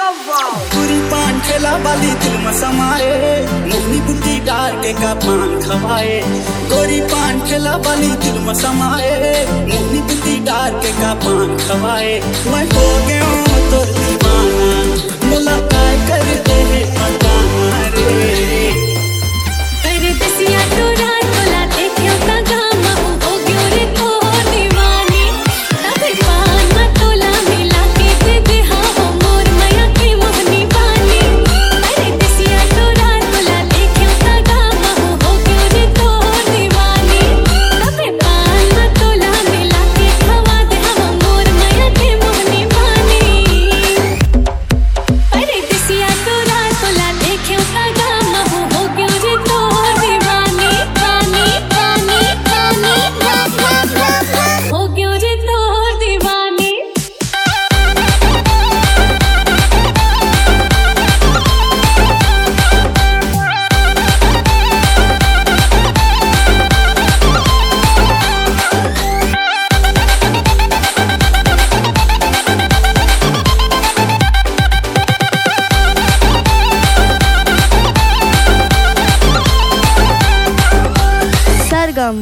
पूरी पान ठेला वाली दिल में समाए, मोहनी बुद्धि डाल के का पान खवाए। गोरी पान ठेला वाली दिल में समाए, मोहनी बुद्धि डाल के का पान खवाए। मैं हो गया तो दीवाना, मुलाकात कर दे पटाना रे। अरे दसिया तो रात बोला देखियो का गामा हो गयो रे तो दीवानी। तबे पान मतोला मिला के दे दे हाँ मोर माया के मोहनी बानी। अरे दसिया तो रात बोला देखियो का गामा हो गयो रे तो दीवानी। तबे पान मतोला मिला के खवा दे हाँ मोर माया के मोहनी बानी। अरे दसिया तो रात बोला देखियो का गामा हो गयो रे तो दीवानी। पानी पानी पानी हो गयो रे तो दीवानी। सरगम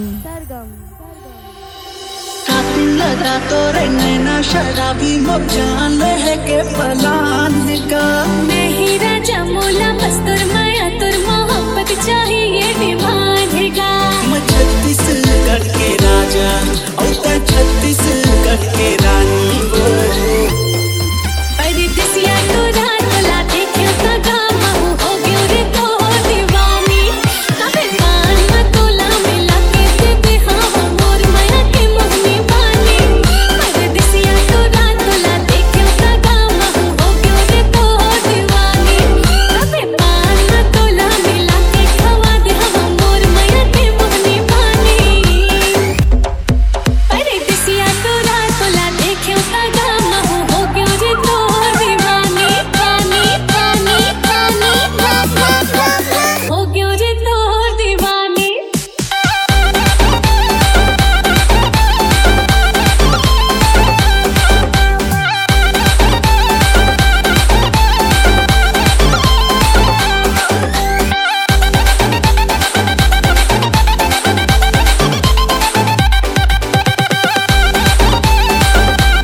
लगा तो नैना शराबी जान है के पलान का। मैं ही राजा मोला मस्तूर माया तुर मोहब्बत चाहिए डिमांडेगा। मैं छत्तीसगढ़ के राजा और तै छत्तीसगढ़ के रानी हो। अरे दसिया तो रात बोला देखियो का गामा हो गयो रे तो दीवानी। तबे पान मतोला मिला के दे दे हाँ मोर माया के मोहनी बानी। अरे दसिया तो रात बोला देखियो का गामा हो गयो रे तो दीवानी। तबे पान मतोला मिला के खवा दे हाँ मोर माया के मोहनी बानी। अरे दसिया तो रात बोला देखियो का गामा हो गयो रे तो दीवानी। पानी पानी पानी हो गयो रे तो दीवानी।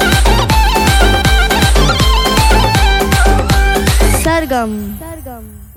सरगम